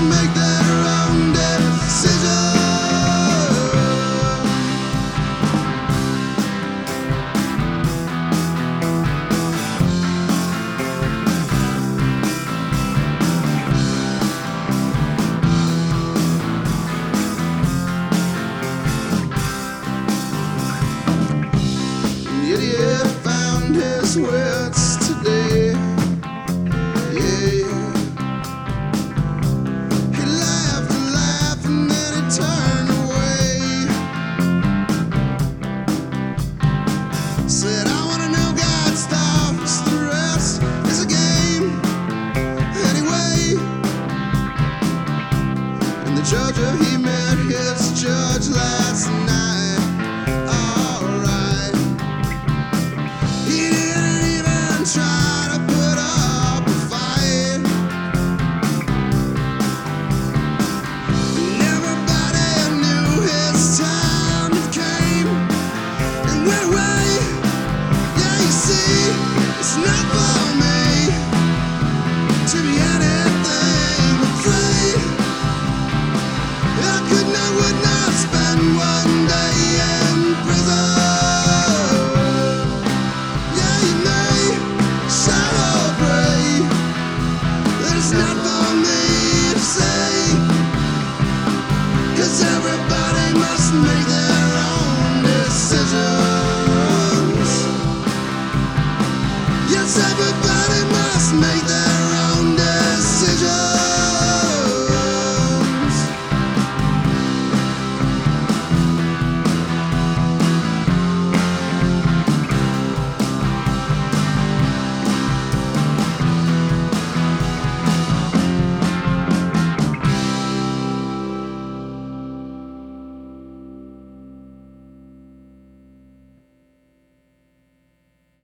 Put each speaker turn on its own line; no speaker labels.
make their own decisions. The idiot found his wits today. Yeah. He laughed and laughed and then he turned away. Said, I want to know God's thoughts, the rest is a game. Anyway, and the judge, he met his judge last night. Try to put up a fight, and everybody knew his time came and went away. Yeah, you see, it's not for me to be anything but free. I would not spend one day in prison. It's not for me to say, 'cause everybody must make their own decisions. Yes, everybody must make their